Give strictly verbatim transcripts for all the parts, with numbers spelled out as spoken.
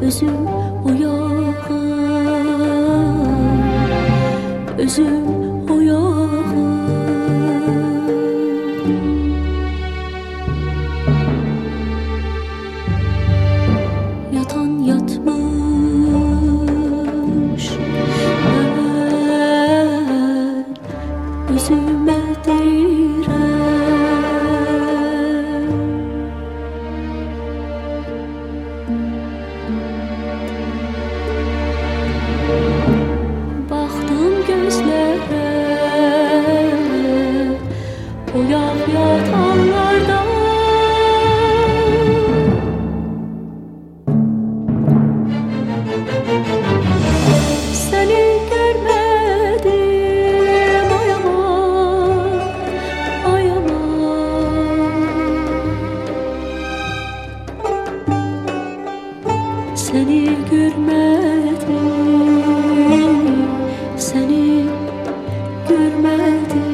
özüm oyağım, özüm oyağım. Yatan yatmış, ben özüme değirem. Baktım gözlere, oyaq yatanlardan. Seni görmedim, ayaman, ayaman. Seni görmedim, seni görmedim.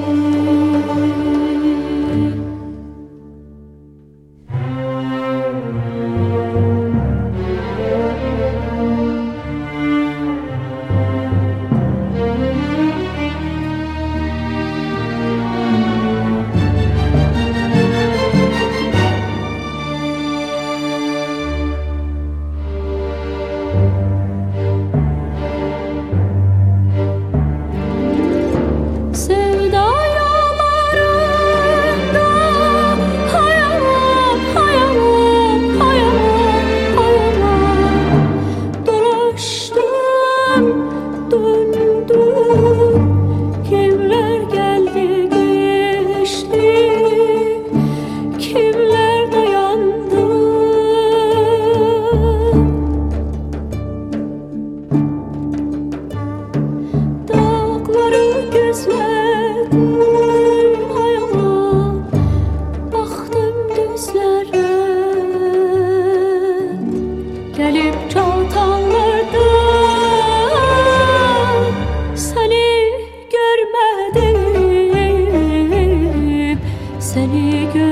Sevda yollarında hayalan, hayalan, hayalan, hayalan. Dolaştım, döndüm, kimler geldi geçti, kimler dayandı. Dağları gözledim, hayalan, baktım düzlere. Gelip çatanlardan seni görmedim, seni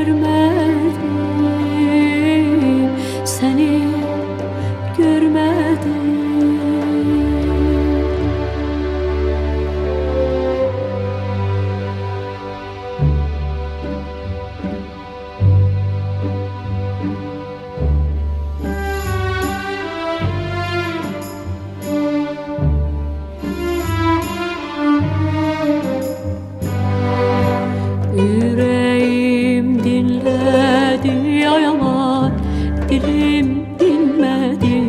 görmedim, seni görmedim. Yüreğim dinledi ayaman, dilim dinmedi.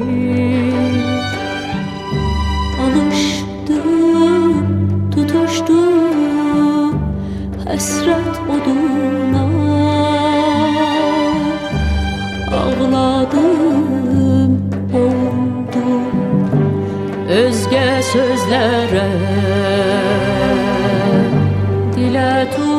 Alıştım, tutuştum hasret oduna. Ağladım, boğuldum özge sözlere. Dile tut